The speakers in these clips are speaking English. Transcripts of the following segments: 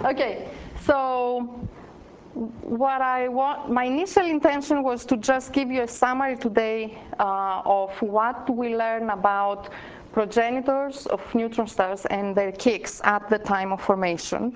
Okay, so what I want, my initial intention was to just give you a summary today of what we learn about progenitors of neutron stars and their kicks at the time of formation.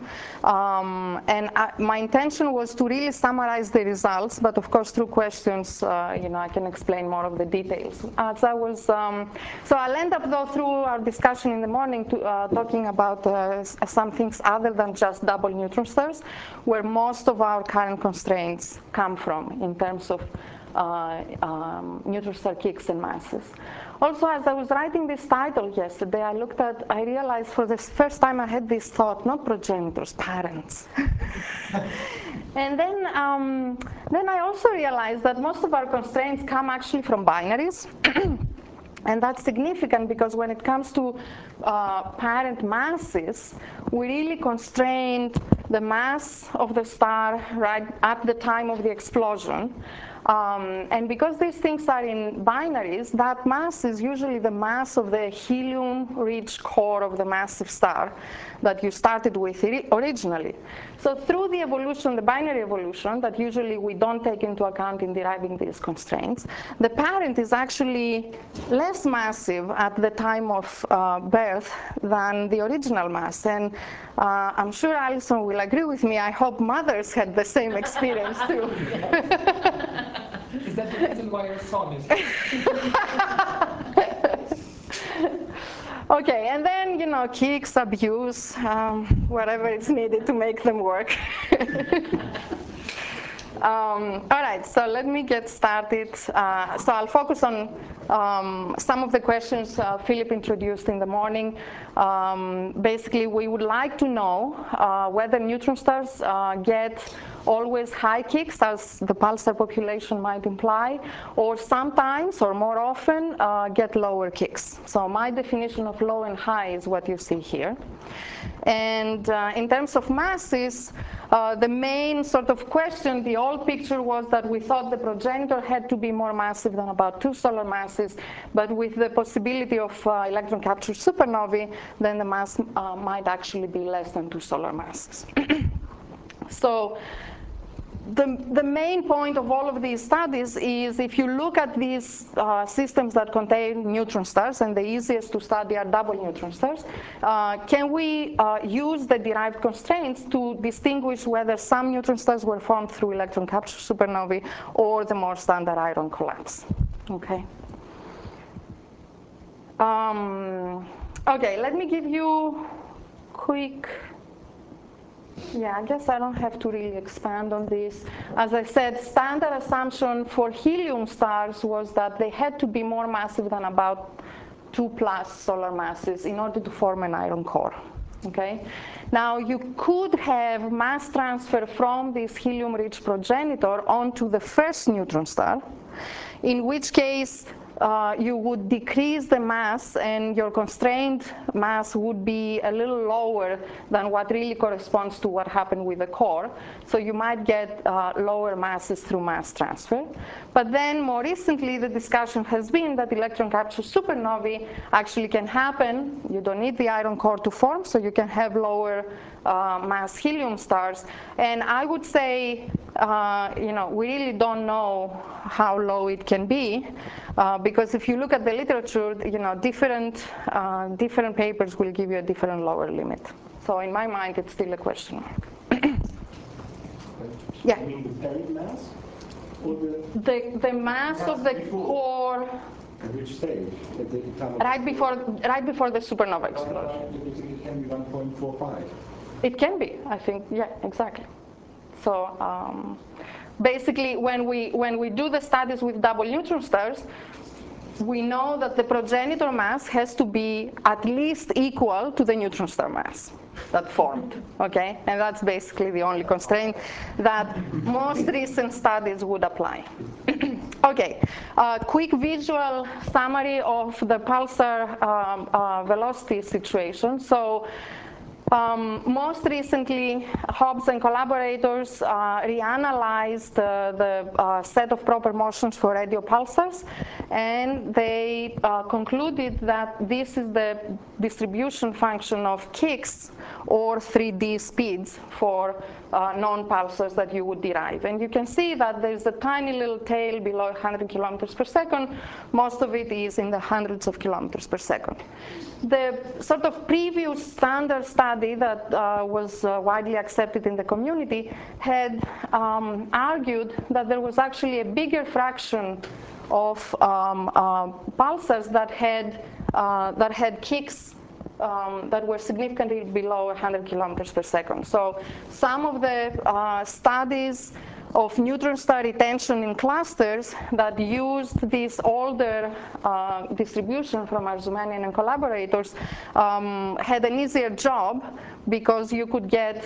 My intention was to really summarize the results, but of course through questions, I can explain more of the details. So I'll end up though through our discussion in the morning talking about some things other than just double neutron stars, where most of our current constraints come from in terms of neutron star kicks and masses. Also, as I was writing this title yesterday, I realized for the first time I had this thought, not progenitors, parents. And then I also realized that most of our constraints come actually from binaries. And that's significant because when it comes to parent masses, we really constrained the mass of the star right at the time of the explosion. And because these things are in binaries, that mass is usually the mass of the helium-rich core of the massive star that you started with originally. So through the evolution, the binary evolution, that usually we don't take into account in deriving these constraints, the parent is actually less massive at the time of birth than the original mass. And I'm sure Alison will agree with me. I hope mothers had the same experience too. Is that the reason why your son is? Okay, and then, kicks, abuse, whatever is needed to make them work. All right, so let me get started. So I'll focus on some of the questions Philip introduced in the morning. Basically, we would like to know whether neutron stars get always high kicks, as the pulsar population might imply, or sometimes, or more often, get lower kicks. So my definition of low and high is what you see here. And in terms of masses, the main sort of question, the old picture was that we thought the progenitor had to be more massive than about 2 solar masses, but with the possibility of electron capture supernovae, then the mass might actually be less than 2 solar masses. So the main point of all of these studies is if you look at these systems that contain neutron stars, and the easiest to study are double neutron stars, can we use the derived constraints to distinguish whether some neutron stars were formed through electron capture supernovae or the more standard iron collapse? Okay. Okay, let me give you quick. Yeah, I guess I don't have to really expand on this. As I said, standard assumption for helium stars was that they had to be more massive than about 2+ solar masses in order to form an iron core. Okay? Now, you could have mass transfer from this helium-rich progenitor onto the first neutron star, in which case you would decrease the mass and your constrained mass would be a little lower than what really corresponds to what happened with the core. So you might get lower masses through mass transfer. But then more recently, the discussion has been that electron capture supernovae actually can happen. You don't need the iron core to form, so you can have lower mass helium stars. And I would say, we really don't know how low it can be, because if you look at the literature, different papers will give you a different lower limit. So in my mind, it's still a question mark. Yeah. You mean the parent mass? Or the mass of the core. At which stage? At the time right before the supernova explosion. It can be 1.45. It can be, I think, yeah, exactly. So basically, when we do the studies with double neutron stars, we know that the progenitor mass has to be at least equal to the neutron star mass that formed, okay? And that's basically the only constraint that most recent studies would apply. Okay, quick visual summary of the pulsar velocity situation. So Most recently, Hobbs and collaborators reanalyzed the set of proper motions for radio pulsars, and they concluded that this is the distribution function of kicks or 3D speeds for non-pulsars that you would derive. And you can see that there's a tiny little tail below 100 kilometers per second. Most of it is in the hundreds of kilometers per second. The sort of previous standard study that was widely accepted in the community had argued that there was actually a bigger fraction of pulsars that had kicks that were significantly below 100 kilometers per second. So some of the studies of neutron star retention in clusters that used this older distribution from Arzoumanian and collaborators had an easier job because you could get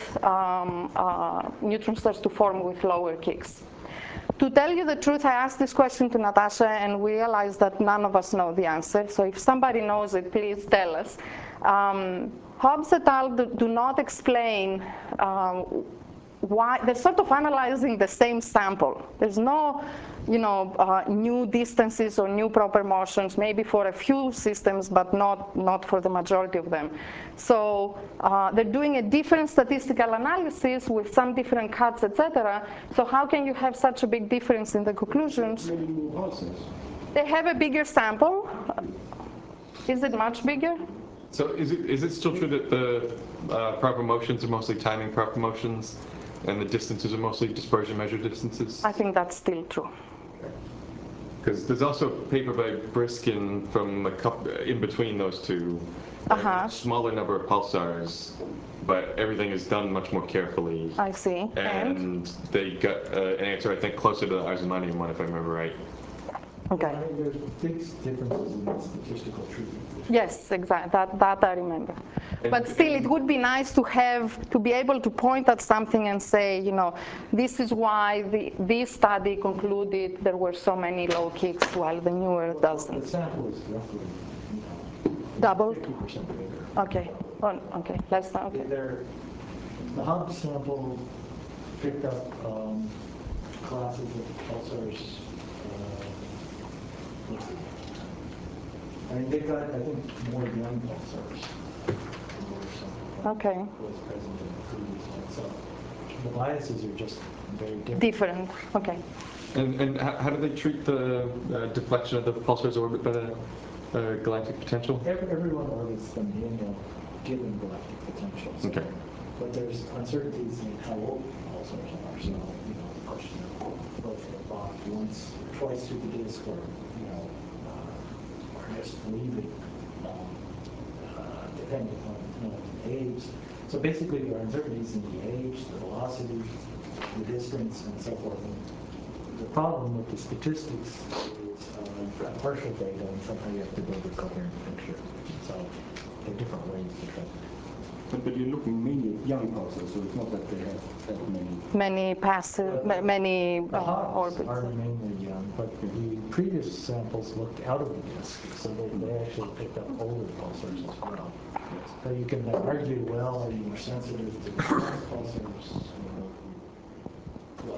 neutron stars to form with lower kicks. To tell you the truth, I asked this question to Natasha and we realized that none of us know the answer. So if somebody knows it, please tell us. Hobbs et al. Do not explain why. They're sort of analyzing the same sample. There's no new distances or new proper motions, maybe for a few systems, but not for the majority of them. So they're doing a different statistical analysis with some different cuts, etc. So how can you have such a big difference in the conclusions? They have a bigger sample. Is it much bigger? So is it still true that the proper motions are mostly timing proper motions, and the distances are mostly dispersion measured distances? I think that's still true. Because there's also a paper by Briskin from a couple in between those two. Smaller number of pulsars, but everything is done much more carefully. I see. And they got an answer, I think, closer to the Arzoumanian one, if I remember right. Okay. I mean, there's big differences in the statistical treatment. Yes, exactly. That I remember. But still, it would be nice to be able to point at something and say, this is why this study concluded there were so many low kicks while the newer doesn't. The sample is roughly Double? 50% bigger. Okay. Okay. Less than. Okay. The Hobbs sample picked up classes of pulsars. I mean, they got, I think, more young pulsars. Okay. Was present in the previous one. So the biases are just very different. Different. Okay. And how do they treat the deflection of the pulsar's orbit by the galactic potential? Everyone orbits them in a given galactic potential. So, okay. But there's uncertainties in how old pulsars are. So, the question of both about once or twice through the disk or just leaving, depending on the age. So basically, there are uncertainties in the age, the velocity, the distance, and so forth. And the problem with the statistics is partial data, and somehow you have to build a coherent picture. So there are different ways to try. But you're looking mainly at young pulsars, so it's not that they have that many passive, many orbits. Are mainly young, but the previous samples looked out of the disk, so they actually picked up older pulsars as well. So you can argue, well, are you more sensitive to pulsars? Well,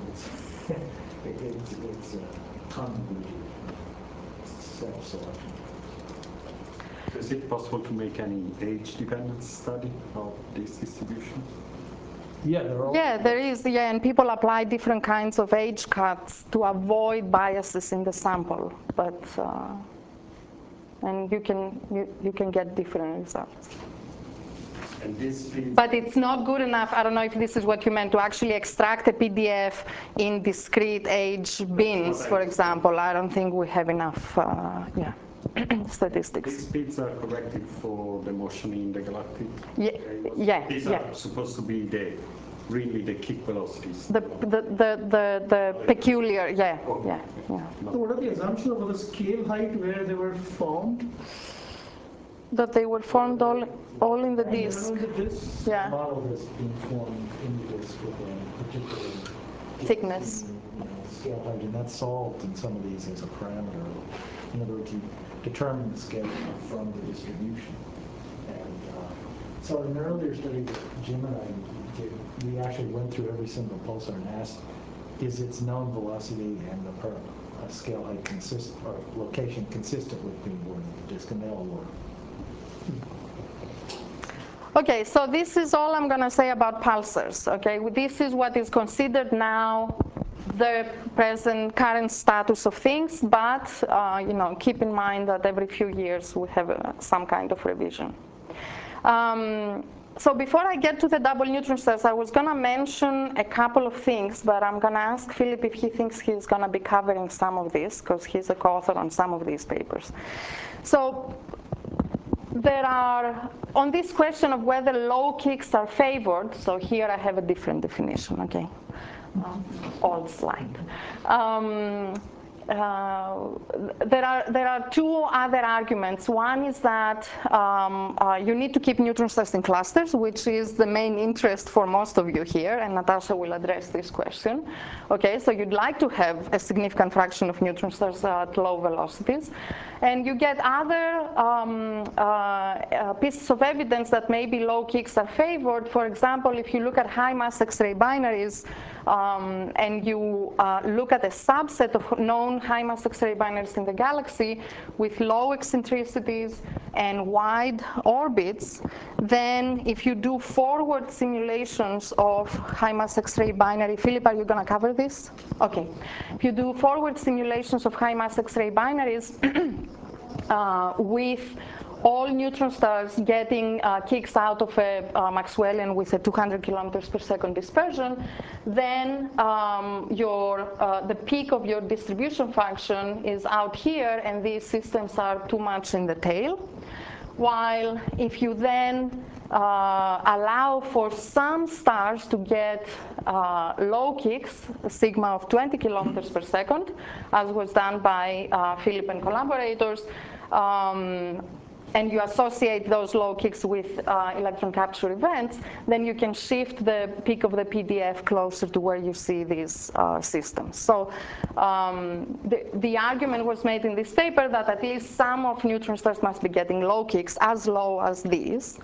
it's a convoluted self-selection. Is it possible to make any age-dependent study of this distribution? Yeah, there is. Yeah, and people apply different kinds of age cuts to avoid biases in the sample, but and you can get different results. And this but it's not good enough. I don't know if this is what you meant, to actually extract a PDF in discrete age bins, for example. I don't think we have enough. Statistics. These speeds are corrected for the motion in the galactic. These are supposed to be really the kick velocities. The peculiar, What are the assumptions about the scale height where they were formed? That they were formed all in the disk. Yeah. The model has been formed in the disk with a particular thickness. Scale height, and that's solved in some of these as a parameter. In other words, you determine the scale from the distribution. And So in an earlier study that Jim and I did, we actually went through every single pulsar and asked, is its known velocity and the scale height or location consistent with being born in the disk, and they all were. Okay, so this is all I'm going to say about pulsars. Okay, this is what is considered now the current status of things, but keep in mind that every few years we have some kind of revision. So before I get to the double neutron stars, I was going to mention a couple of things, but I'm going to ask Philip if he thinks he's going to be covering some of this, because he's a co-author on some of these papers. So there are, on this question of whether low kicks are favored, so here I have a different definition, okay? Old slide. There are two other arguments. One is that you need to keep neutron stars in clusters, which is the main interest for most of you here, and Natasha will address this question. Okay, so you'd like to have a significant fraction of neutron stars at low velocities. And you get other pieces of evidence that maybe low kicks are favored. For example, if you look at high mass X-ray binaries, and you look at a subset of known high mass X-ray binaries in the galaxy with low eccentricities and wide orbits, then if you do forward simulations of high mass X-ray binary, Philip, are you going to cover this? Okay. If you do forward simulations of high mass X-ray binaries with all neutron stars getting kicks out of a Maxwellian with a 200 kilometers per second dispersion, then the peak of your distribution function is out here, and these systems are too much in the tail. While if you then allow for some stars to get low kicks, a sigma of 20 kilometers per second, as was done by Philip and collaborators, and you associate those low kicks with electron capture events, then you can shift the peak of the PDF closer to where you see these systems. So the argument was made in this paper that at least some of neutron stars must be getting low kicks, as low as these.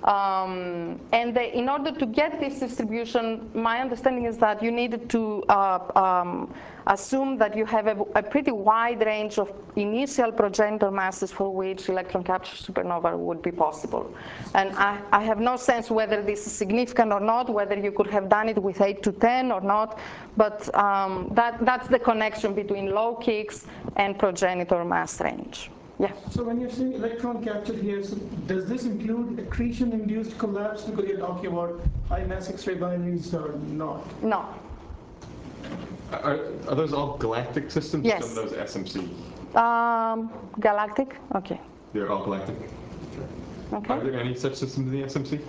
In order to get this distribution, my understanding is that you needed to assume that you have a pretty wide range of initial progenitor masses for which electron capture supernova would be possible. And I have no sense whether this is significant or not, whether you could have done it with 8 to 10 or not, but that's the connection between low kicks and progenitor mass range. Yeah. So when you're saying electron capture here, so does this include accretion-induced collapse, because you're talking about high mass X-ray binaries or not? No. Are those all galactic systems? Yes. Or some of those SMC? Galactic? Okay. They're all galactic? Okay. Are there any such systems in the SMC?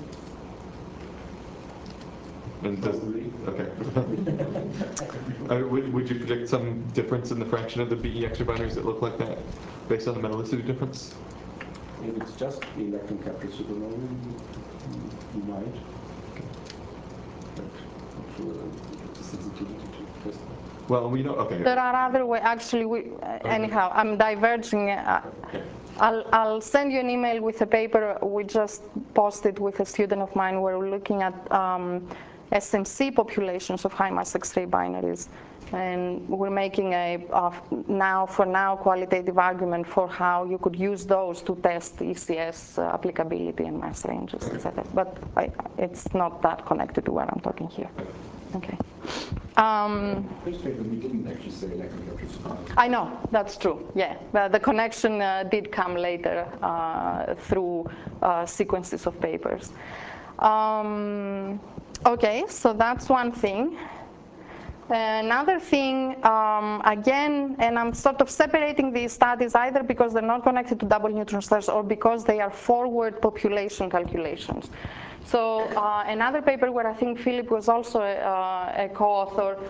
And okay. Would you predict some difference in the fraction of the BE X-ray binaries that look like that, based on the metallicity difference? If it's just electron capture supernova, you might. But not sure the sensitivity to test that. Well, we know. Okay. There are other ways. Actually, anyhow, I'm diverging. I'll send you an email with a paper we just posted with a student of mine where we're looking at SMC populations of high mass X-ray binaries, and we're making a now qualitative argument for how you could use those to test ECS applicability and mass ranges, etc. But it's not that connected to what I'm talking here. Okay. First paper, we didn't actually say electron capture supernova. I know, that's true, yeah. The connection did come later through sequences of papers. Okay, so that's one thing. Another thing, again, and I'm sort of separating these studies either because they're not connected to double neutron stars or because they are forward population calculations. So another paper where I think Philip was also a co-author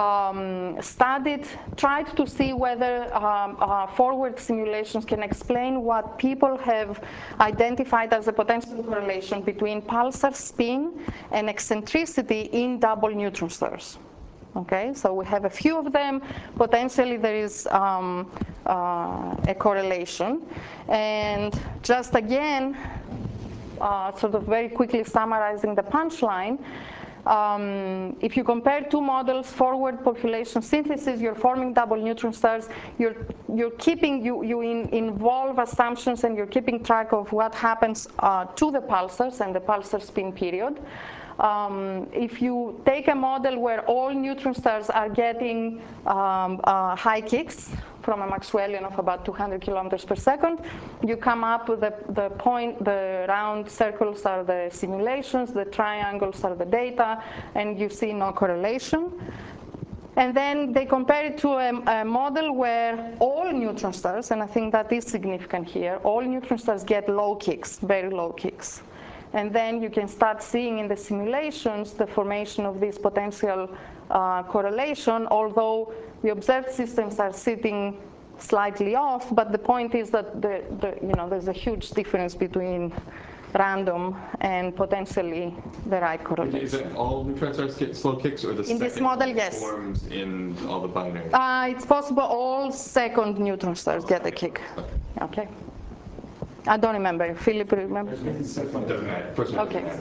tried to see whether forward simulations can explain what people have identified as a potential correlation between pulsar spin and eccentricity in double neutron stars. Okay, so we have a few of them. Potentially there is a correlation. And just again, sort of very quickly summarizing the punchline, if you compare two models, forward population synthesis, you're forming double neutron stars, you're keeping, you involve assumptions and you're keeping track of what happens to the pulsars and the pulsar spin period. If you take a model where all neutron stars are getting high kicks from a Maxwellian of about 200 kilometers per second, you come up with the point, the round circles are the simulations, the triangles are the data, and you see no correlation. And then they compare it to a model where all neutron stars, and I think that is significant here, all neutron stars get low kicks, very low kicks. And then you can start seeing in the simulations the formation of this potential correlation, although the observed systems are sitting slightly off, but the point is that there's a huge difference between random and potentially the right correlation. Is it all neutron stars get slow kicks, or the in this model, yes, forms in all the binary? It's possible all second neutron stars get a kick. Okay. I don't remember. Philip, remember? Doesn't matter. First one. Okay.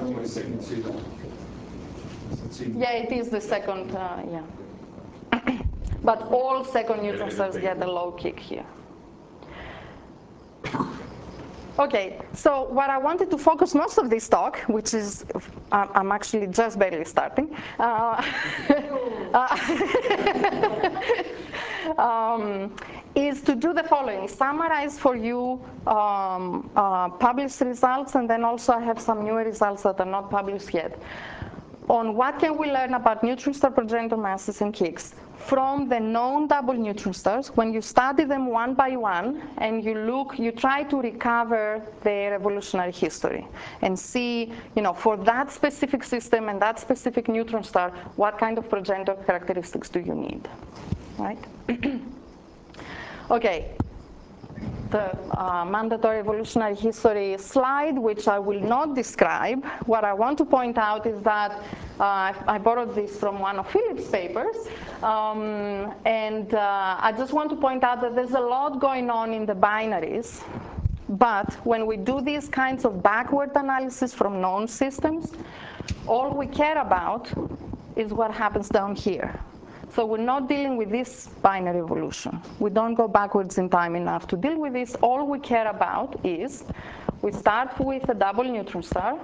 Yeah, it is the second, yeah. But all second neutron stars get a low kick here. Okay, so what I wanted to focus most of this talk, which is, I'm actually just barely starting, is to do the following: summarize for you published results, and then also I have some newer results that are not published yet, on what can we learn about neutron star progenitor masses and kicks from the known double neutron stars when you study them one by one and you try to recover their evolutionary history and see, for that specific system and that specific neutron star, what kind of progenitor characteristics do you need, right? Okay. The mandatory evolutionary history slide, which I will not describe. What I want to point out is that I borrowed this from one of Philip's papers, and I just want to point out that there's a lot going on in the binaries, but when we do these kinds of backward analysis from known systems, all we care about is what happens down here. So we're not dealing with this binary evolution. We don't go backwards in time enough to deal with this. All we care about is we start with a double neutron star,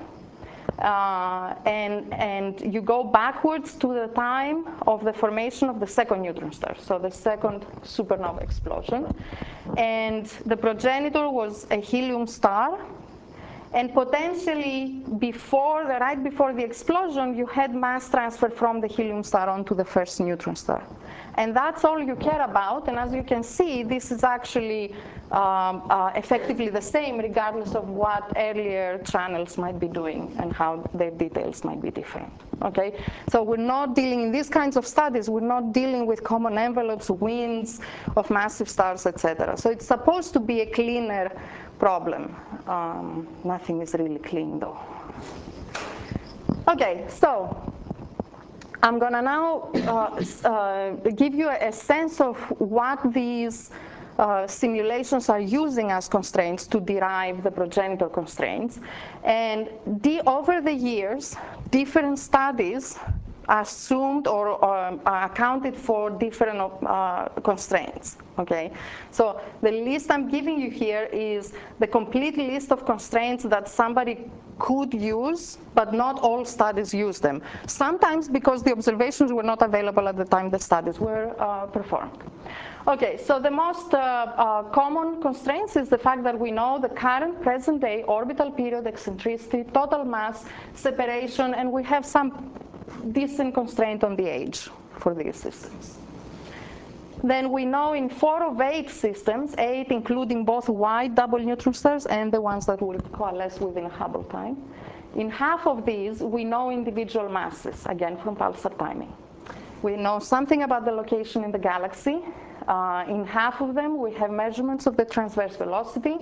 and you go backwards to the time of the formation of the second neutron star, so the second supernova explosion. And the progenitor was a helium star. And potentially, right before the explosion, you had mass transfer from the helium star onto the first neutron star. And that's all you care about. And as you can see, this is actually effectively the same, regardless of what earlier channels might be doing and how their details might be different. Okay? So we're not dealing, in these kinds of studies, we're not dealing with common envelopes, winds of massive stars, etc. So it's supposed to be a cleaner problem. Nothing is really clean, though. Okay, so I'm going to now give you a sense of what these simulations are using as constraints to derive the progenitor constraints. And over the years, different studies assumed or accounted for different constraints. Okay, so the list I'm giving you here is the complete list of constraints that somebody could use, but not all studies use them. Sometimes because the observations were not available at the time the studies were performed. Okay, so the most common constraints is the fact that we know the current present day orbital period, eccentricity, total mass, separation, and we have some decent constraint on the age for these systems. Then we know in 4 of 8 systems, 8 including both wide double neutron stars and the ones that will coalesce within a Hubble time. In half of these, we know individual masses, again from pulsar timing. We know something about the location in the galaxy. In half of them, we have measurements of the transverse velocity.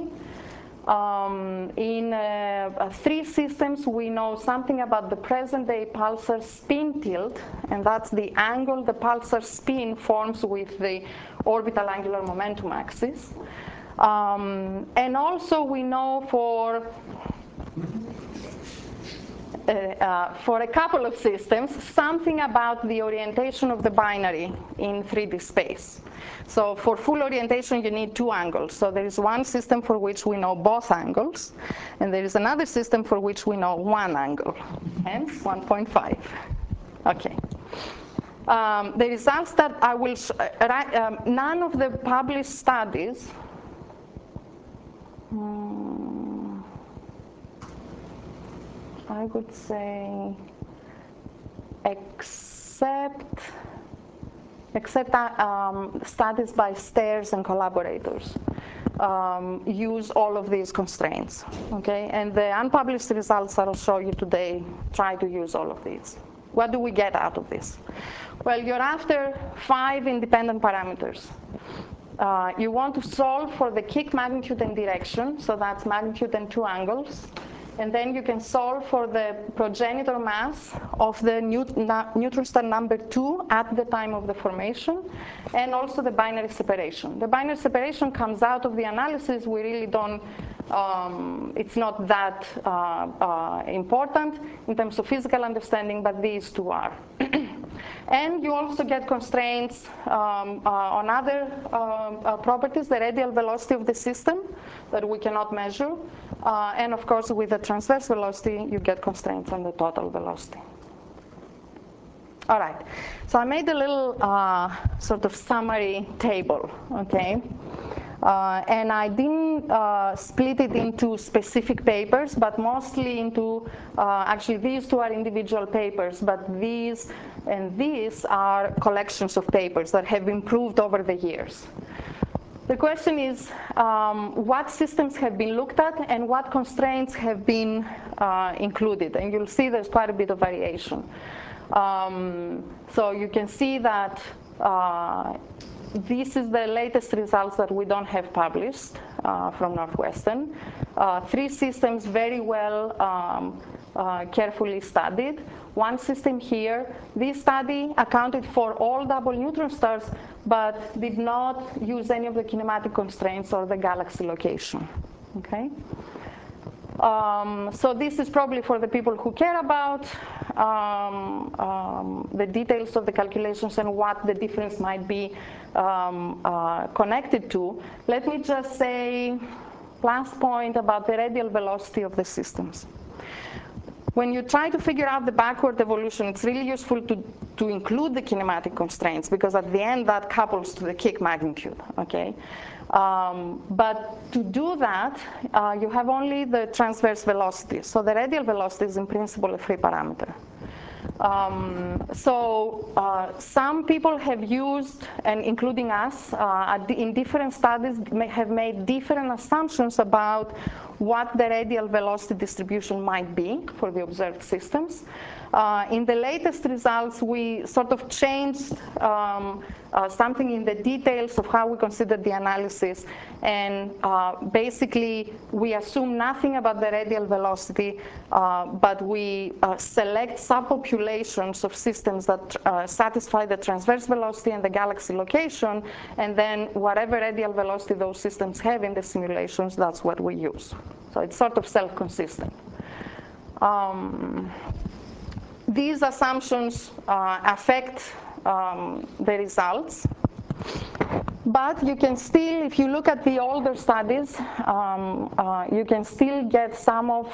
In 3 systems, we know something about the present-day pulsar spin tilt, and that's the angle the pulsar spin forms with the orbital angular momentum axis. And also, we know for for a couple of systems, something about the orientation of the binary in 3D space. So for full orientation, you need two angles. So there is one system for which we know both angles, and there is another system for which we know one angle, hence 1.5. Okay. The results that I will, none of the published studies, I would say, except studies by Stairs and collaborators, use all of these constraints, okay? And the unpublished results that I'll show you today try to use all of these. What do we get out of this? Well, you're after 5 independent parameters. You want to solve for the kick magnitude and direction, so that's magnitude and 2 angles. And then you can solve for the progenitor mass of the neutron star number 2 at the time of the formation, and also the binary separation. The binary separation comes out of the analysis. We really don't, it's not that important in terms of physical understanding, but these two are. And you also get constraints on other properties, the radial velocity of the system that we cannot measure. And of course, with the transverse velocity, you get constraints on the total velocity. All right, so I made a little sort of summary table, okay? And I didn't split it into specific papers, but mostly into, actually these two are individual papers, but these and these are collections of papers that have improved over the years. The question is, what systems have been looked at and what constraints have been included? And you'll see there's quite a bit of variation. So you can see that this is the latest results that we don't have published from Northwestern. 3 systems very well carefully studied. One system here, this study accounted for all double neutron stars, but did not use any of the kinematic constraints or the galaxy location, okay? So this is probably for the people who care about the details of the calculations and what the difference might be connected to. Let me just say, last point about the radial velocity of the systems. When you try to figure out the backward evolution, it's really useful to include the kinematic constraints, because at the end that couples to the kick magnitude, okay? But to do that, you have only the transverse velocity. So the radial velocity is in principle a free parameter. Some people have used, and including us, in different studies have made different assumptions about what the radial velocity distribution might be for the observed systems. In the latest results, we sort of changed something in the details of how we considered the analysis, and basically we assume nothing about the radial velocity, but we select subpopulations of systems that satisfy the transverse velocity and the galaxy location, and then whatever radial velocity those systems have in the simulations, that's what we use. So it's sort of self-consistent. These assumptions affect the results, but you can still, if you look at the older studies, you can still get some of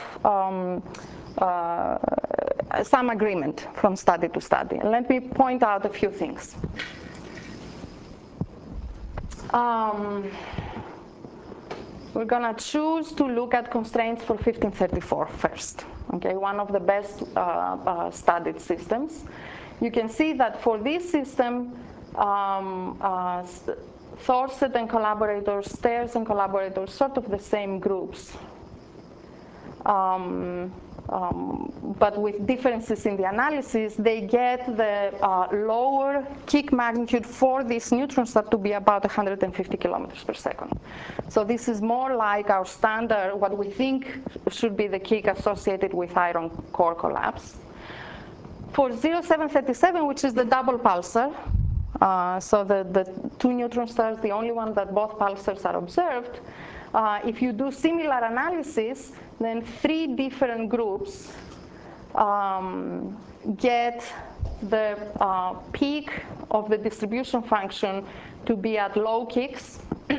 some agreement from study to study. And let me point out a few things. We're going to choose to look at constraints for 1534 first, okay, one of the best studied systems. You can see that for this system, Thorset and collaborators, Stairs and collaborators, sort of the same groups, but with differences in the analysis, they get the lower kick magnitude for this neutron star to be about 150 kilometers per second. So this is more like our standard, what we think should be the kick associated with iron core collapse. For 0737, which is the double pulsar, so the 2 neutron stars, the only one that both pulsars are observed, if you do similar analysis, then 3 different groups get the peak of the distribution function to be at low kicks.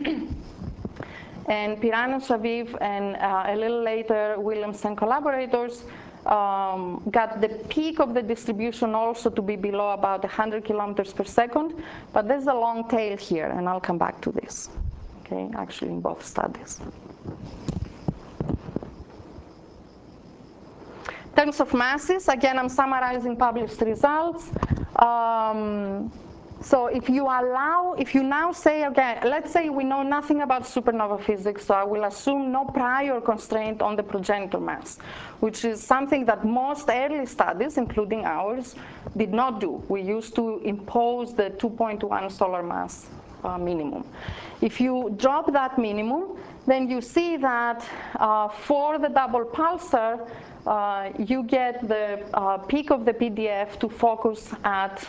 And Piran and Shaviv and a little later Williamson collaborators got the peak of the distribution also to be below about 100 kilometers per second. But there's a long tail here, and I'll come back to this, okay, actually in both studies. In terms of masses, again, I'm summarizing published results. So if you now say, okay, let's say we know nothing about supernova physics, so I will assume no prior constraint on the progenitor mass, which is something that most early studies, including ours, did not do. We used to impose the 2.1 solar mass minimum. If you drop that minimum, then you see that for the double pulsar, you get the peak of the PDF to focus at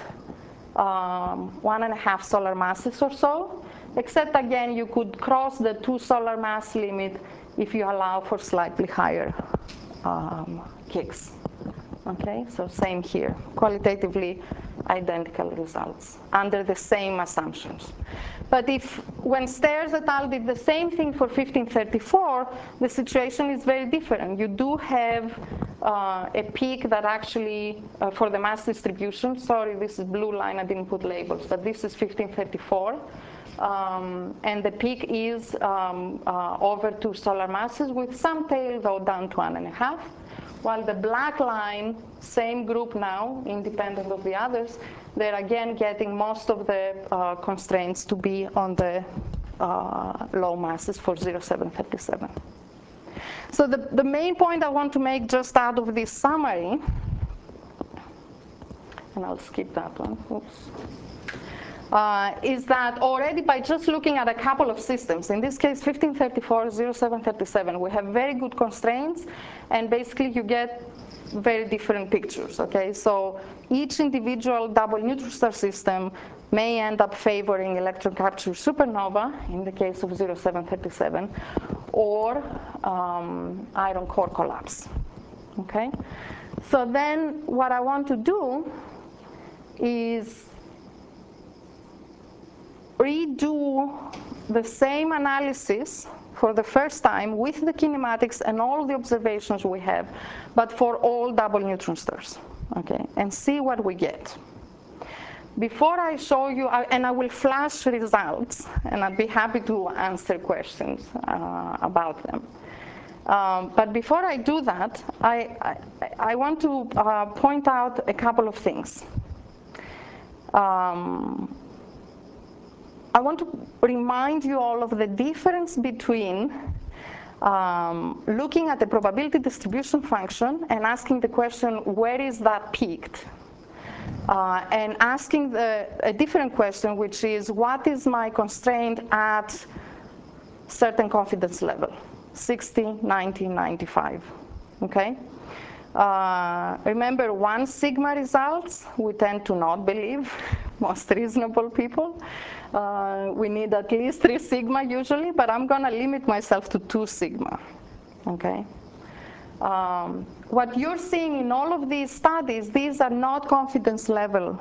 1.5 solar masses or so, except again you could cross the 2 solar mass limit if you allow for slightly higher kicks. Okay, so same here, qualitatively identical results under the same assumptions. But when Stairs et al. Did the same thing for 1534, the situation is very different. You do have a peak that actually, for the mass distribution, sorry, this is blue line, I didn't put labels, but this is 1534. And the peak is over 2 solar masses with some tail though down to 1.5. While the black line, same group now, independent of the others, they're again getting most of the constraints to be on the low masses for 0737. So the main point I want to make just out of this summary, and I'll skip that one, oops. Is that already by just looking at a couple of systems, in this case 1534, 0737, we have very good constraints, and basically you get very different pictures, okay? So each individual double neutron star system may end up favoring electron capture supernova in the case of 0737, or iron core collapse, okay? So then what I want to do is redo the same analysis for the first time with the kinematics and all the observations we have, but for all double neutron stars, okay, and see what we get. Before I show you, and I will flash results, and I'd be happy to answer questions about them. But before I do that, I want to point out a couple of things. I want to remind you all of the difference between looking at the probability distribution function and asking the question, where is that peaked? And asking a different question, which is, what is my constraint at certain confidence level, 60, 90, 95, okay? Remember, 1 sigma results, we tend to not believe, most reasonable people. We need at least 3 sigma usually, but I'm gonna limit myself to 2 sigma, okay? What you're seeing in all of these studies, these are not confidence level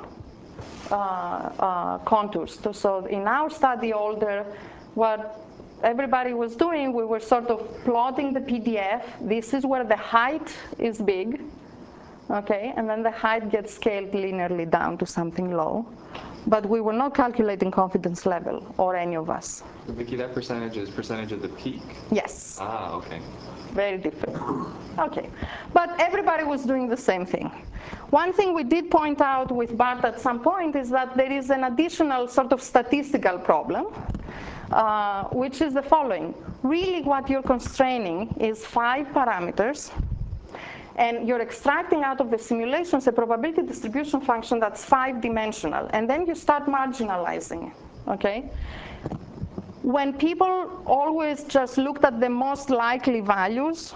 contours. So in our study older, what everybody was doing, we were sort of plotting the PDF. This is where the height is big, okay, and then the height gets scaled linearly down to something low. But we were not calculating confidence level, or any of us. So Vicky, that percentage is percentage of the peak? Yes. Ah, okay. Very different. Okay, but everybody was doing the same thing. One thing we did point out with Bart at some point is that there is an additional sort of statistical problem, which is the following. Really what you're constraining is 5 parameters, and you're extracting out of the simulations a probability distribution function that's 5-dimensional, and then you start marginalizing it, okay? When people always just looked at the most likely values,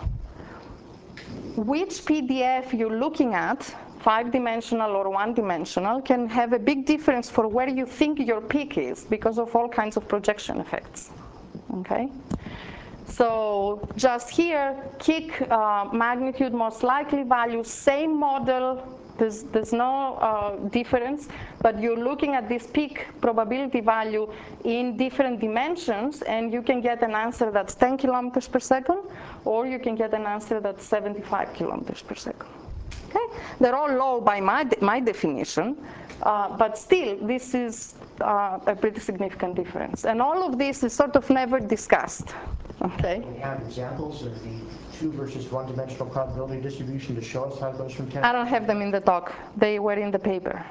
which PDF you're looking at, 5-dimensional or 1-dimensional, can have a big difference for where you think your peak is because of all kinds of projection effects, okay? So just here, kick magnitude most likely value, same model, there's no difference, but you're looking at this peak probability value in different dimensions, and you can get an answer that's 10 kilometers per second, or you can get an answer that's 75 kilometers per second. Okay? They're all low by my definition, but still, this is a pretty significant difference. And all of this is sort of never discussed. Okay? We have examples of the 2 versus 1 dimensional probability distribution to show us how it goes from 10. I don't have them in the talk. They were in the paper.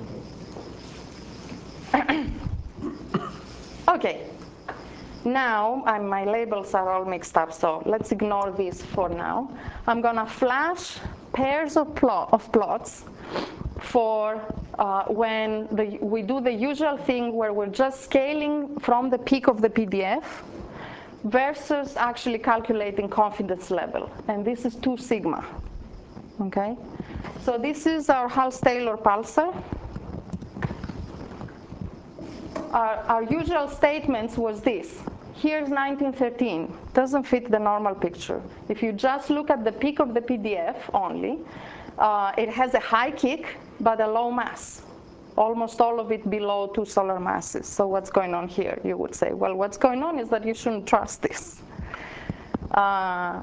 Okay. Now, my labels are all mixed up, so let's ignore this for now. I'm going to flash pairs of plots for when we do the usual thing where we're just scaling from the peak of the PDF versus actually calculating confidence level. And this is 2 sigma. Okay? So this is our Hals-Taylor pulsar. Our usual statements was this. Here's 1913. Doesn't fit the normal picture. If you just look at the peak of the PDF only, it has a high kick but a low mass. Almost all of it below 2 solar masses. So what's going on here? You would say, well, what's going on is that you shouldn't trust this. At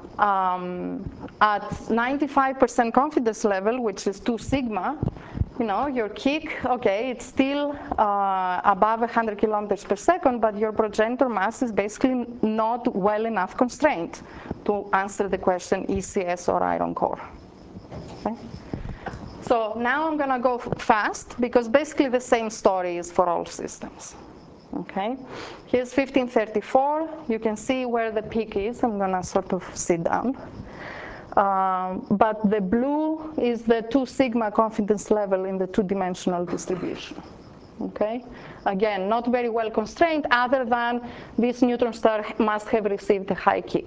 95% confidence level, which is 2 sigma, you know, your kick, okay, it's still above 100 kilometers per second, but your progenitor mass is basically not well enough constrained to answer the question ECS or iron core. Okay? So now I'm going to go fast because basically the same story is for all systems. Okay, here's 1534. You can see where the peak is. I'm going to sort of sit down. But the blue is the 2 sigma confidence level in the 2-dimensional distribution. Okay, again, not very well constrained, other than this neutron star must have received a high kick.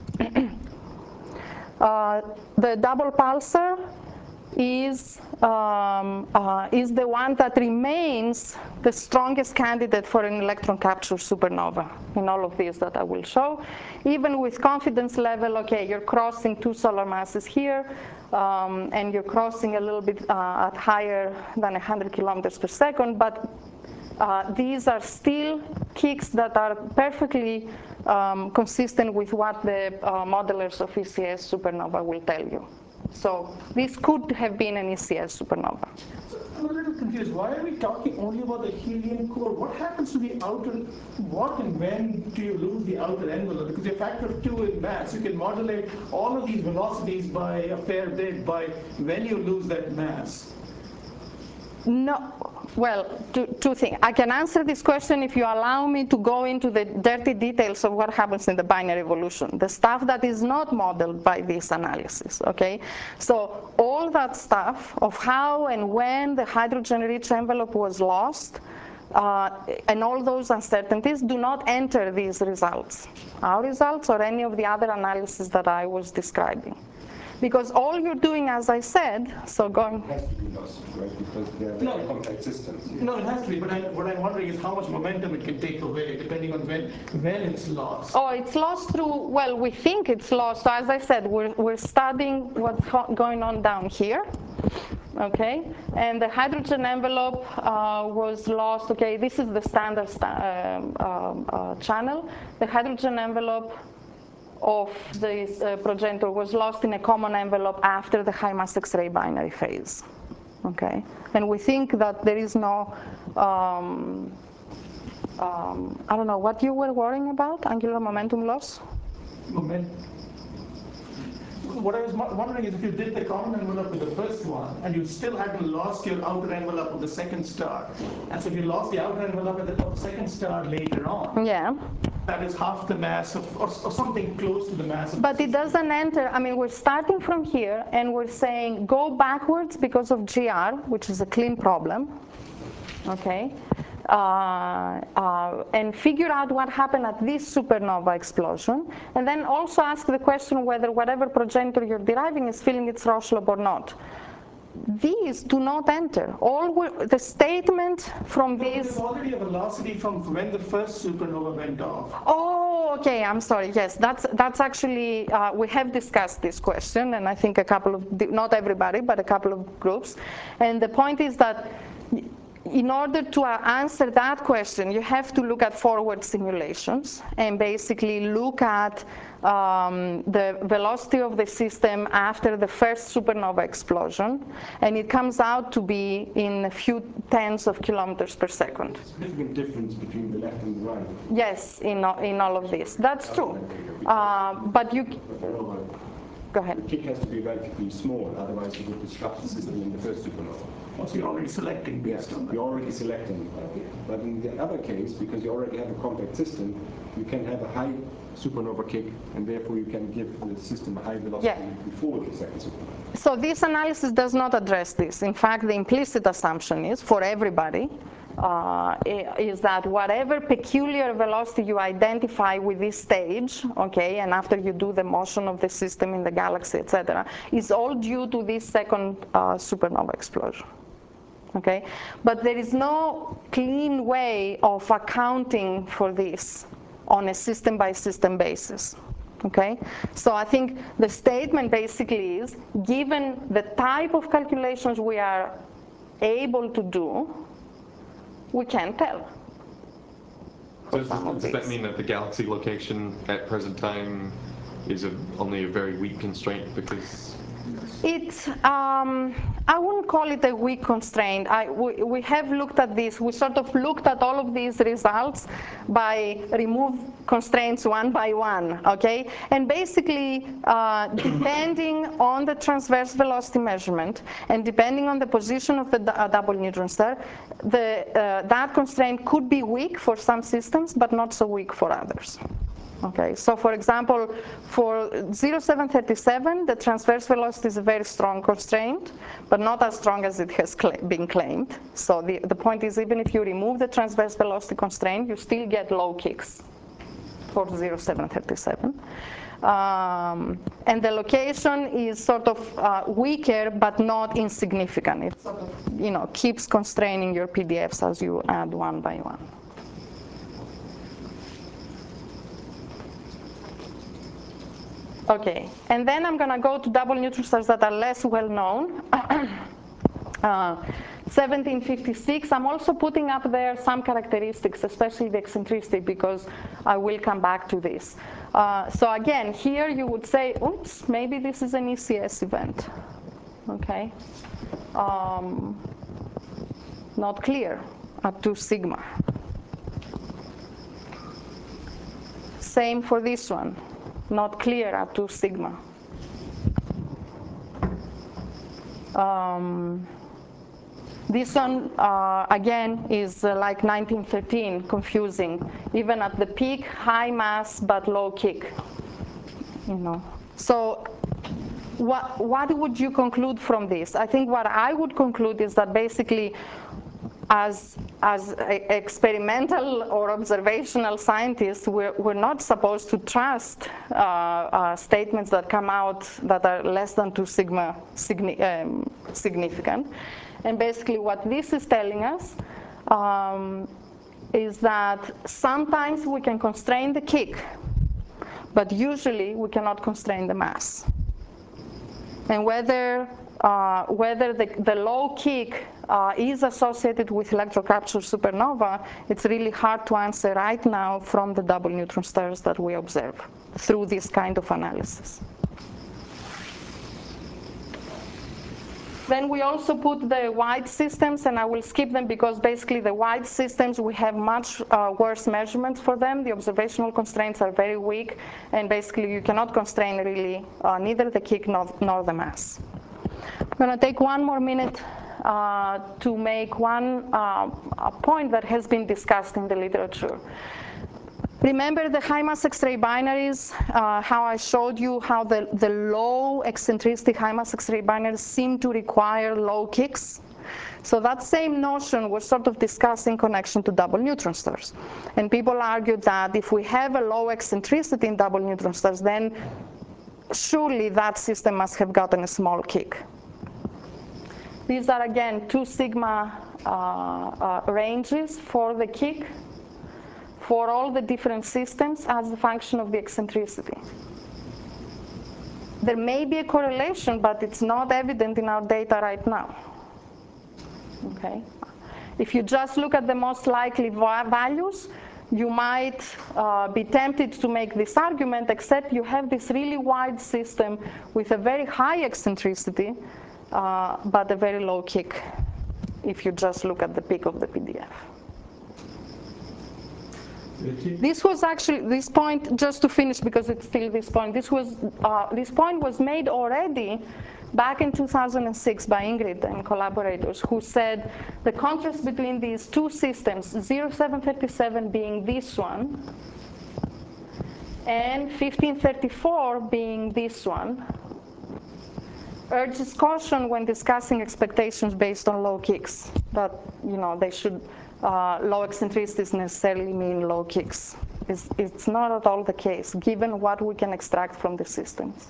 The double pulsar is the one that remains the strongest candidate for an electron capture supernova in all of these that I will show. Even with confidence level, okay, you're crossing 2 solar masses here, and you're crossing a little bit at higher than 100 kilometers per second, but these are still kicks that are perfectly consistent with what the modelers of ECS supernova will tell you. So this could have been an ECS supernova. So I'm a little confused. Why are we talking only about the helium core? What happens to the outer, what and when do you lose the outer envelope? Because you're a factor of 2 in mass. You can modulate all of these velocities by a fair bit by when you lose that mass. No, well, two things. I can answer this question if you allow me to go into the dirty details of what happens in the binary evolution, the stuff that is not modeled by this analysis, okay? So all that stuff of how and when the hydrogen-rich envelope was lost, and all those uncertainties do not enter these results, our results or any of the other analysis that I was describing. Because all you're doing, as I said, so going... It has to be lost, right? Because they're very compact systems. No, it has to be, but what I'm wondering is how much momentum it can take away, depending on when it's lost. Oh, it's lost through, well, we think it's lost. So as I said, we're studying what's going on down here. Okay, and the hydrogen envelope was lost. Okay, this is the standard channel. The hydrogen envelope of this progenitor was lost in a common envelope after the high mass X-ray binary phase. Okay, and we think that there is no, I don't know what you were worrying about, angular momentum loss? What I was wondering is if you did the common envelope with the first one and you still hadn't lost your outer envelope of the second star, and so if you lost the outer envelope of the second star later on, yeah, that is half the mass of, or something close to the mass of. But it doesn't enter, I mean, we're starting from here and we're saying go backwards because of GR, which is a clean problem, okay? And figure out what happened at this supernova explosion, and then also ask the question whether whatever progenitor you're deriving is filling its Roche lobe or not. These do not enter. The statement from these... There's already a velocity from when the first supernova went off. Oh, Oh, okay, I'm sorry, yes, that's actually, we have discussed this question, and I think a couple of, not everybody, but a couple of groups. And the point is that in order to answer that question, you have to look at forward simulations and basically look at the velocity of the system after the first supernova explosion, and it comes out to be in a few tens of kilometers per second. Significant difference between the left and the right. Yes, in all of this. That's true. But you... Go ahead. The kick has to be relatively small, otherwise you would disrupt the system in the first supernova. So you're already selecting based on that. You're already selecting. But in the other case, because you already have a compact system, you can have a high supernova kick, and therefore you can give the system a high velocity before the second supernova. So this analysis does not address this. In fact, the implicit assumption is, for everybody, is that whatever peculiar velocity you identify with this stage, okay, and after you do the motion of the system in the galaxy, etc., is all due to this second supernova explosion. Okay, but there is no clean way of accounting for this on a system-by-system basis. Okay, so I think the statement basically is, given the type of calculations we are able to do, we can't tell. Does that mean that the galaxy location at present time is only a very weak constraint because? I wouldn't call it a weak constraint. We have looked at this. We sort of looked at all of these results by remove constraints one by one, okay? And basically, depending on the transverse velocity measurement and depending on the position of the double neutron star, that constraint could be weak for some systems, but not so weak for others. Okay, so for example, for 0737, the transverse velocity is a very strong constraint, but not as strong as it has been claimed. So the point is, even if you remove the transverse velocity constraint, you still get low kicks for 0737. And the location is sort of weaker, but not insignificant. It sort of, keeps constraining your PDFs as you add one by one. Okay, and then I'm going to go to double neutron stars that are less well known. 1756, I'm also putting up there some characteristics, especially the eccentricity, because I will come back to this. So again, here you would say, oops, maybe this is an ECS event. Okay, not clear at 2 sigma. Same for this one. Not clear at 2 sigma. This one, again, is like 1913, confusing. Even at the peak, high mass, but low kick. So what would you conclude from this? I think what I would conclude is that basically, as experimental or observational scientists, we're not supposed to trust statements that come out that are less than 2 sigma significant. And basically what this is telling us is that sometimes we can constrain the kick, but usually we cannot constrain the mass. And whether the low kick is associated with electrocapture supernova, it's really hard to answer right now from the double neutron stars that we observe through this kind of analysis. Then we also put the wide systems, and I will skip them because basically the wide systems, we have much worse measurements for them. The observational constraints are very weak, and basically you cannot constrain really neither the kick nor the mass. I'm going to take one more minute to make one point that has been discussed in the literature. Remember the high mass X-ray binaries, how I showed you how the low eccentricity high mass X-ray binaries seem to require low kicks? So that same notion was sort of discussed in connection to double neutron stars. And people argued that if we have a low eccentricity in double neutron stars, then surely that system must have gotten a small kick. These are, again, 2 sigma ranges for the kick. for all the different systems as a function of the eccentricity. There may be a correlation, but it's not evident in our data right now. Okay? If you just look at the most likely values, you might be tempted to make this argument, except you have this really wide system with a very high eccentricity, but a very low kick, if you just look at the peak of the PDF. This was actually, this point, just to finish because it's still this point, this point was made already back in 2006 by Ingrid and collaborators, who said the contrast between these two systems, 0737 being this one, and 1534 being this one, urges caution when discussing expectations based on low kicks, that they should, low eccentricities necessarily mean low kicks. It's not at all the case, given what we can extract from the systems.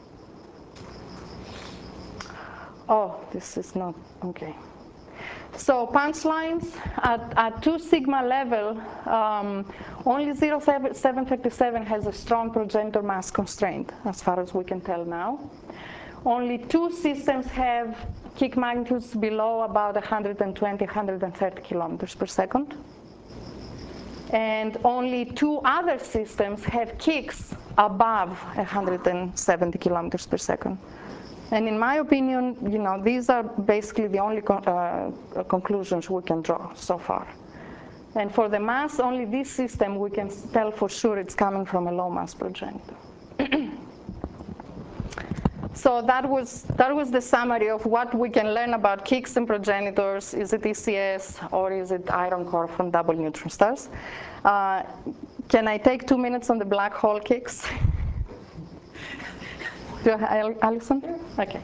Oh, this is not, okay. So punchlines, at 2 sigma level, only 0737 has a strong progenitor mass constraint, as far as we can tell now. Only 2 systems have kick magnitudes below about 120, 130 kilometers per second. And only 2 other systems have kicks above 170 kilometers per second. And in my opinion, these are basically the only conclusions we can draw so far. And for the mass, only this system we can tell for sure it's coming from a low mass progenitor. So that was the summary of what we can learn about kicks and progenitors. Is it ECS or is it iron core from double neutron stars? Can I take 2 minutes on the black hole kicks? Alison? Okay.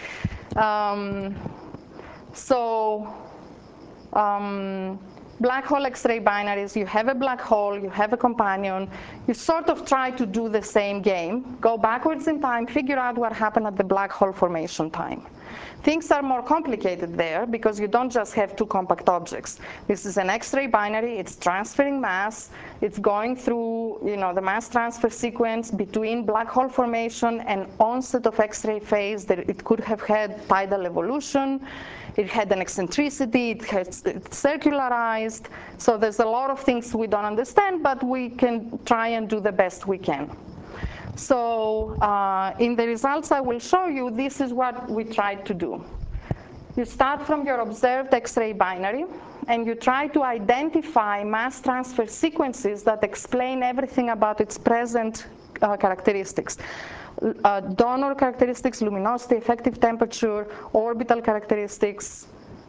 Black hole X-ray binaries, you have a black hole, you have a companion, you sort of try to do the same game, go backwards in time, figure out what happened at the black hole formation time. Things are more complicated there because you don't just have 2 compact objects. This is an X-ray binary, it's transferring mass, it's going through the mass transfer sequence between black hole formation and onset of X-ray phase. That it could have had tidal evolution, it had an eccentricity, it's circularized. So there's a lot of things we don't understand, but we can try and do the best we can. So in the results I will show you, this is what we tried to do. You start from your observed X-ray binary, and you try to identify mass transfer sequences that explain everything about its present characteristics. Donor characteristics, luminosity, effective temperature, orbital characteristics,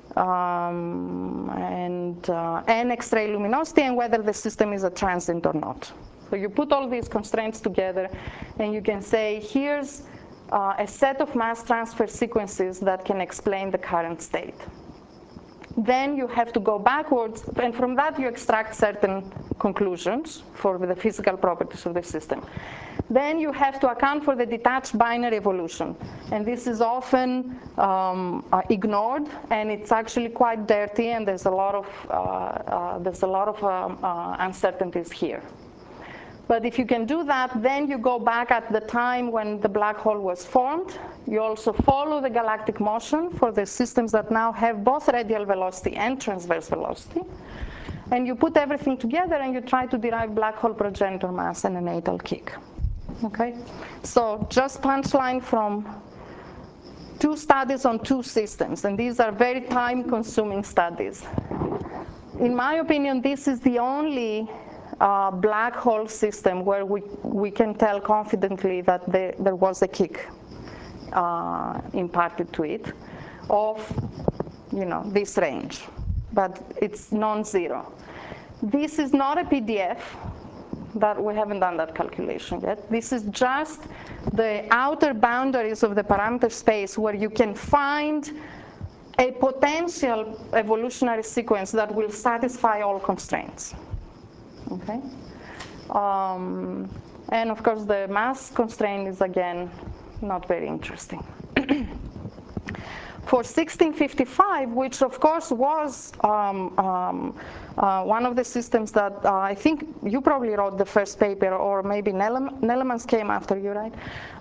and X-ray luminosity, and whether the system is a transient or not. So you put all these constraints together, and you can say, here's a set of mass transfer sequences that can explain the current state. Then you have to go backwards, and from that you extract certain conclusions for the physical properties of the system. Then you have to account for the detached binary evolution, and this is often ignored, and it's actually quite dirty, and there's a lot of uncertainties here. But if you can do that, then you go back at the time when the black hole was formed. You also follow the galactic motion for the systems that now have both radial velocity and transverse velocity. And you put everything together and you try to derive black hole progenitor mass and a natal kick. Okay? So just punchline from 2 studies on 2 systems, and these are very time-consuming studies. In my opinion, this is the only black hole system where we can tell confidently that there was a kick imparted to it of this range, but it's non-zero. This is not a PDF. That we haven't done that calculation yet. This is just the outer boundaries of the parameter space where you can find a potential evolutionary sequence that will satisfy all constraints. Okay, and of course the mass constraint is again not very interesting. for 1655, which of course was one of the systems that I think you probably wrote the first paper, or maybe Nellemans came after you, right?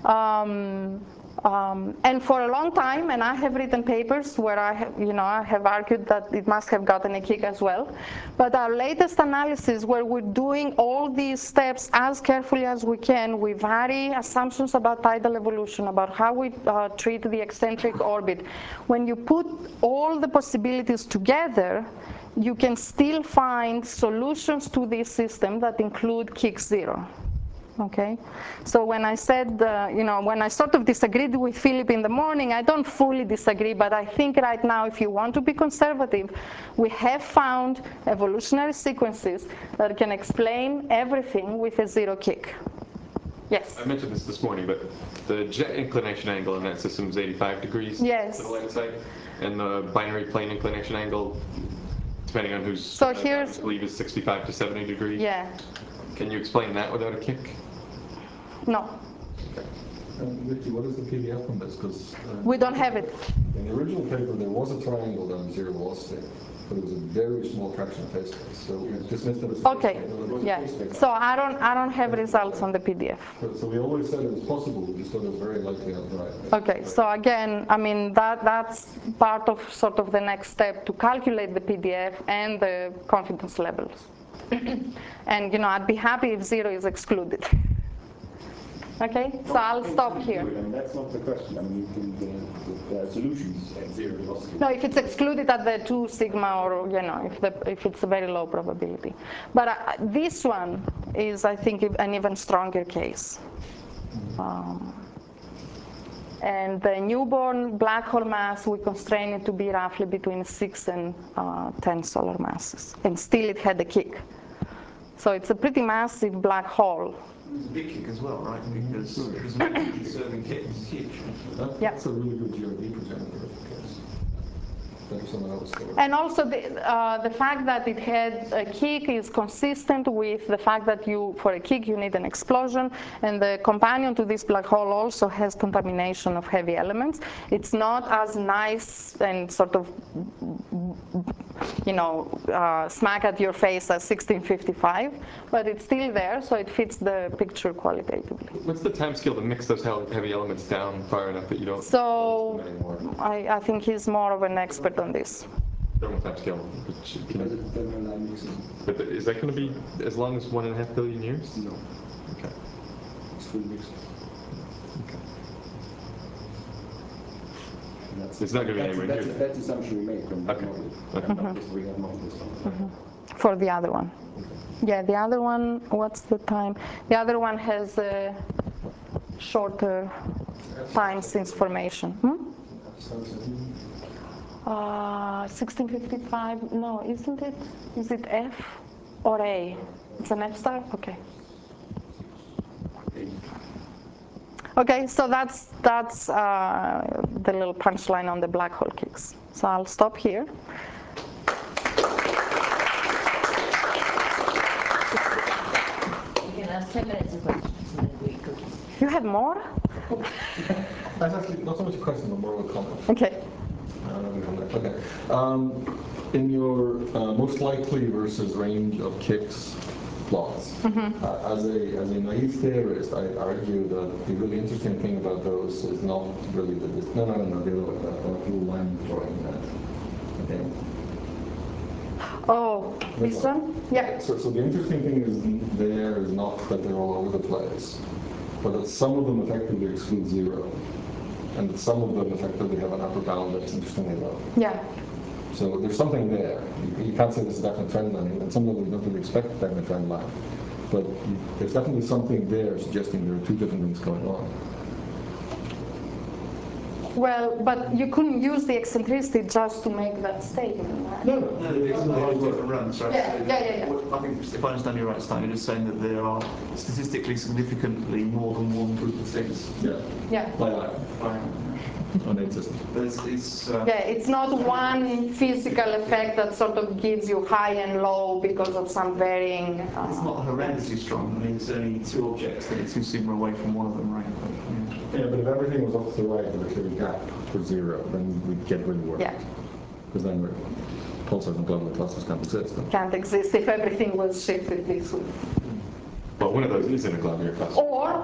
And for a long time, and I have written papers where I have argued that it must have gotten a kick as well. But our latest analysis, where we're doing all these steps as carefully as we can, we vary assumptions about tidal evolution, about how we treat the eccentric orbit. When you put all the possibilities together, you can still find solutions to this system that include kick zero. Okay, so when I said, when I sort of disagreed with Philip in the morning, I don't fully disagree, but I think right now, if you want to be conservative, we have found evolutionary sequences that can explain everything with a zero kick. Yes? I mentioned this morning, but the jet inclination angle in that system is 85 degrees yes. to the line of sight, and the binary plane inclination angle, depending on who's so here's, I believe, is 65 to 70 degrees. Yeah. Can you explain that without a kick? No. Vicki, what is the PDF on this? Because we don't have it. In the original paper, there was a triangle down zero velocity, but it was a very small fraction of phase space. So we dismissed it as okay. Yeah. So I don't have results on the PDF. So we always said it was possible. We just thought it was very likely outright. Okay. So again, I mean that's part of sort of the next step to calculate the PDF and the confidence levels. And I'd be happy if zero is excluded. Okay, so I'll stop here. And that's not the question. I mean, there are solutions at zero velocity. No, if it's excluded at the 2 sigma, or if it's a very low probability. But this one is, I think, an even stronger case. And the newborn black hole mass, we constrain it to be roughly between 6 and 10 solar masses, and still it had a kick. So it's a pretty massive black hole. It's a big kick as well, right? Because there's an conserving kick, it's huge. That's a really good GRD progenitor, yes. And also the fact that it had a kick is consistent with the fact that for a kick you need an explosion, and the companion to this black hole also has contamination of heavy elements. It's not as nice and sort of smack at your face as 1655, but it's still there, so it fits the picture qualitatively. What's the time scale to mix those heavy elements down far enough that you don't so mix them anymore? I think he's more of an expert on this. Thermal time scale. But is that going to be as long as 1.5 billion years? No. Okay. It's full mixed. It's not going to be anywhere near that. That's the assumption we make from the model. Okay. We have models. For the other one. Yeah, the other one, what's the time? The other one has a shorter time since formation. 1655, no, isn't it? Is it F or A? It's an F star? Okay. Okay, so that's the little punchline on the black hole kicks. So I'll stop here. You can ask 10 minutes of questions and then we cookies. You have more? That's actually not so much a question, but more of a comment. Okay. Okay. In your most likely versus range of kicks plots, as a naive theorist, I argue that the really interesting thing about those is not really the the other way, that little line drawing that. Okay. Oh, this one? Yeah. So the interesting thing is not that they're all over the place, but that some of them effectively exclude zero, and that some of them effectively have an upper bound that's interestingly low. Yeah. So there's something there. You can't say there's a definite trend line, and some of them don't really expect a definite trend line. But there's definitely something there suggesting there are two different things going on. Well, but you couldn't use the eccentricity just to make that statement, right? No. It's not different runs, right? Yeah. I think, if I understand you right, Stein, you're just saying that there are statistically significantly more than one group of things. Yeah. Yeah. Like that. Right. ornate system. It's not one physical effect that sort of gives you high and low because of some varying. It's not horrendously strong. I mean, there's only two objects that are 2 sigma away from one of them, right? Yeah, but if everything was off to the right and the clear gap was 0, then we'd get rid of work. Yeah. Because then pulsars and globular clusters can't exist. Can't exist if everything was shifted this way. Well, one of those is in a globular cluster.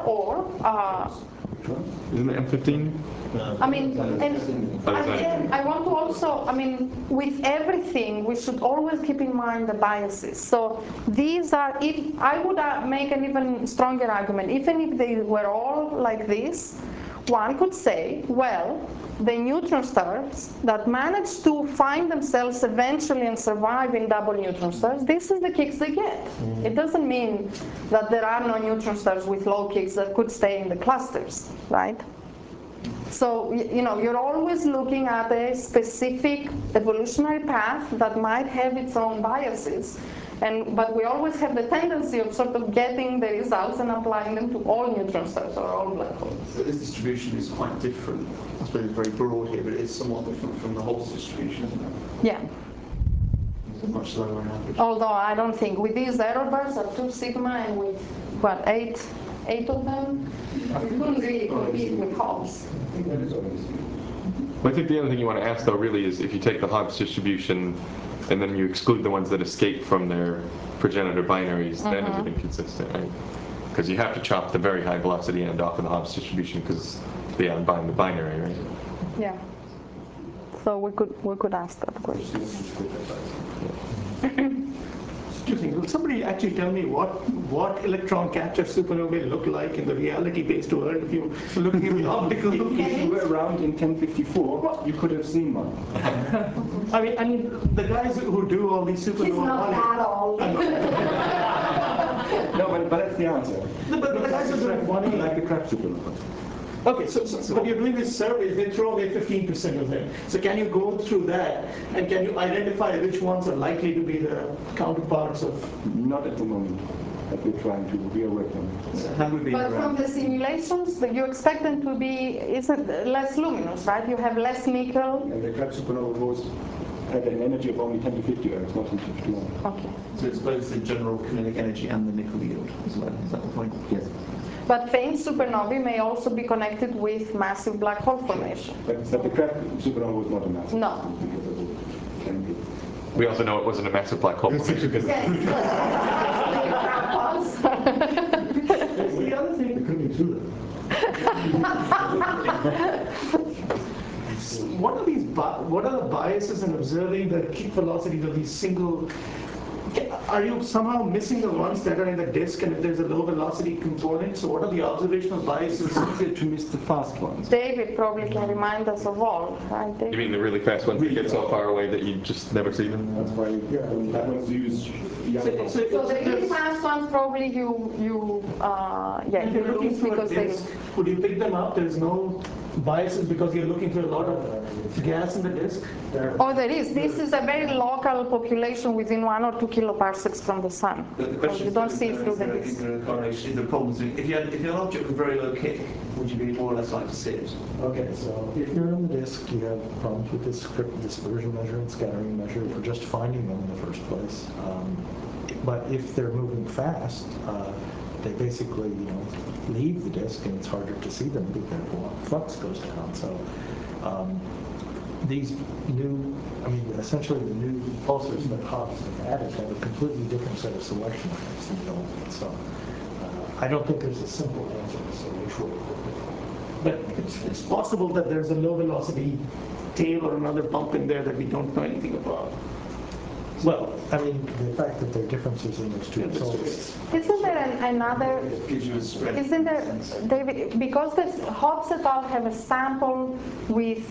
Isn't it M15? I mean, and again, I want to also, I mean, with everything, we should always keep in mind the biases. So these are, if I would make an even stronger argument, even if they were all like this, one could say, well, the neutron stars that manage to find themselves eventually and survive in double neutron stars, this is the kicks they get. It doesn't mean that there are no neutron stars with low kicks that could stay in the clusters, right? So, you know, you're always looking at a specific evolutionary path that might have its own biases. But we always have the tendency of sort of getting the results and applying them to all neutron stars or all black holes. So this distribution is quite different. I suppose it's very broad here, but it is somewhat different from the Hobbles distribution, isn't it? Yeah. It's much lower on average. Although I don't think with these error bars of 2 sigma and with what, eight of them, you couldn't really compete with Hobbes. I think the other thing you want to ask, though, really is if you take the Hobbes distribution and then you exclude the ones that escape from their progenitor binaries, then is it inconsistent, right? Because you have to chop the very high velocity end off of the Hobbes distribution because they unbind the binary, right? Yeah. So we could ask that question. Two things. Will somebody actually tell me what electron capture supernovae look like in the reality-based world? If you're looking at the optical, if you were around in 1054, you could have seen one. I mean, the guys who do all these supernovae. He's not that old. No, but that's the answer. But the guys who do one like the Krebs supernova. Okay, so but you're doing these surveys, they throw away 15% of them. So can you go through that and can you identify which ones are likely to be the counterparts of? Not at the moment, but we're trying to. We are working on it. So have we been But around? from the simulations, you expect them to be less luminous, right? You have less nickel. And the Krebs supernova had an energy of only 10 to 50 Earths, not 10 to 51. Okay. So it's both the general kinetic energy and the nickel yield as well. Is that the point? Yes. But faint supernovae may also be connected with massive black hole formation. But the Krebs supernova was not a massive. No. We also know it wasn't a massive black hole formation because Yes. The other thing, It could be two. what are the biases in observing the kick velocities of these single? Are you somehow missing the ones that are in the disk and if there's a low velocity component? So what are the observational biases? It's easier to miss the fast ones. David probably can remind us of all, right, David? you mean the really fast ones that get so far away that you just never see them? That's why that one's used. So the really fast ones probably you If you're looking lose through a because they. disk, would you pick them up? There's no biases because you're looking through a lot of gas in the disk? Oh, there is. This is a very local population within 1 or 2 kiloparsecs from the sun. But the question You is, don't see it through the is disk. there a correlation? Is there problems? If you had an object with very low kick, would you be more or less likely to see it? Okay, so if you're in the disk, you have problems with dispersion measure and scattering measure for just finding them in the first place. But if they're moving fast, they basically, leave the disk and it's harder to see them because the flux goes down. So these new, essentially the new pulsars that Hobbes have added have a completely different set of selection effects than the old ones. So I don't think there's a simple answer to say which way. But it's possible that there's a low velocity tail or another bump in there that we don't know anything about. Well, the fact that there are differences in those two results. Isn't there another? It gives you a spread. Isn't there, David? Because Hobbes et al. Have a sample with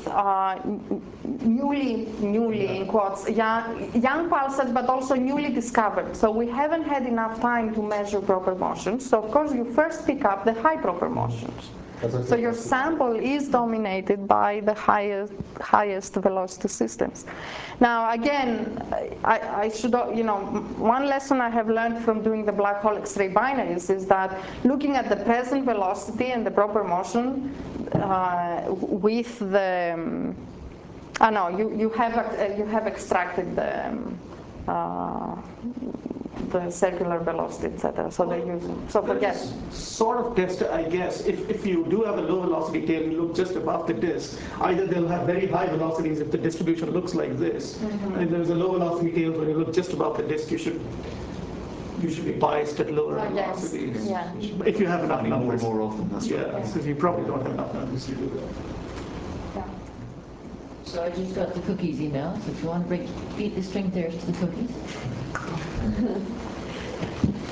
newly in quotes young pulsars, but also newly discovered. So we haven't had enough time to measure proper motions. So of course you first pick up the high proper motions. So your sample is dominated by the highest velocity systems. Now again, I should, one lesson I have learned from doing the black hole X-ray binaries is that looking at the present velocity and the proper motion, with the, no, you have extracted the circular velocity, etc. So they use it. So forget. Sort of test, I guess, if you do have a low velocity tail, you look just above the disk, either they'll have very high velocities if the distribution looks like this. And if there's a low velocity tail, when you look just above the disk, you should be biased at lower velocities. Yeah. If you have enough numbers. More often, that's right. Yeah, so you probably don't have enough numbers to do that. Yeah. So I just got the cookies email, so if you want to feed the string theorist to the cookies.